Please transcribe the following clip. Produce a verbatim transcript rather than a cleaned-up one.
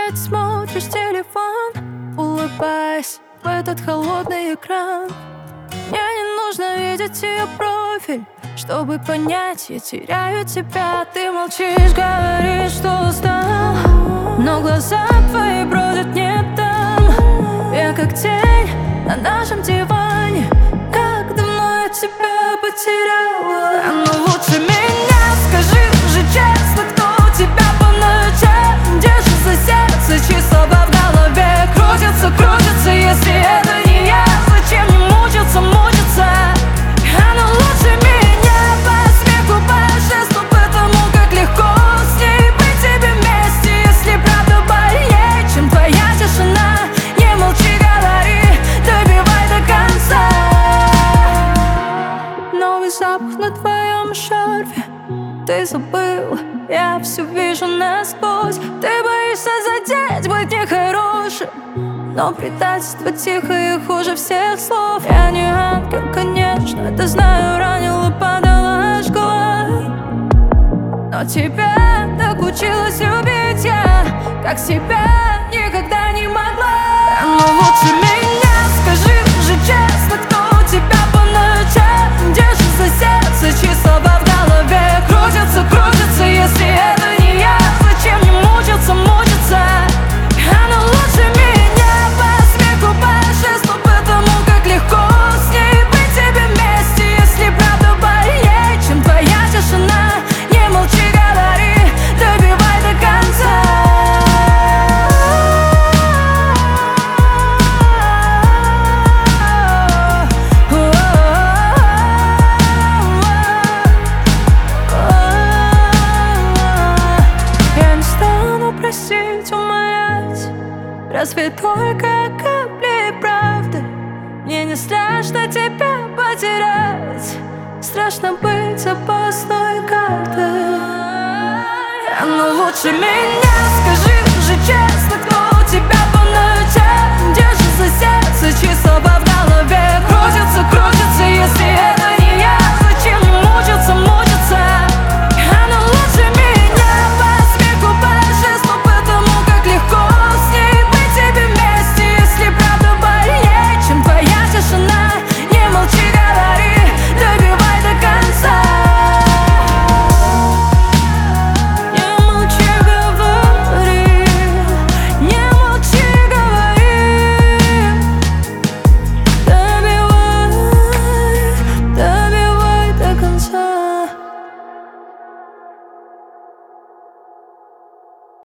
опять смотришь телефон, улыбаясь в этот холодный экран. Мне не нужно видеть ее профиль, чтобы понять, я теряю тебя. Ты молчишь, говоришь, что устал, но глаза твои бродят не там. Я как тень на нашем диване, как давно я тебя потеряла. Но лучше меня скажи же честно, кто у тебя по ночам держит за сердце, чьи слова в голове крутятся, крутятся. Если это не я, зачем не мучиться, мучиться? А ну лучше меня по смеху, по жесту, потому как легко с ней быть тебе вместе. Если правда больнее, чем твоя тишина, не молчи, говори, добивай до конца. Новый запах на твоем шарфе, ты забыл, я все вижу насквозь. Ты боишься задеть, быть нехорошим, но предательство тихо и хуже всех слов. Я не ангел, конечно, это знаю, ранила, подала, жгла, но тебя так училась любить я, как себя никогда не могла. Но лучше меня скажи же честно, кто у тебя по ночам держит за сердце, чьи слова в голове крутятся, крутятся. Если это не я, зачем не мучиться, мучиться? А ну лучше меня по смеху, по жесту, потому как легко с ней быть тебе вместе. Если правда больнее, чем твоя тишина, не молчи, говори, добивай до конца. Просить, умолять, разве только капли правды? Мне не страшно тебя потерять, страшно быть опасной картой. Ну лучше меня скажи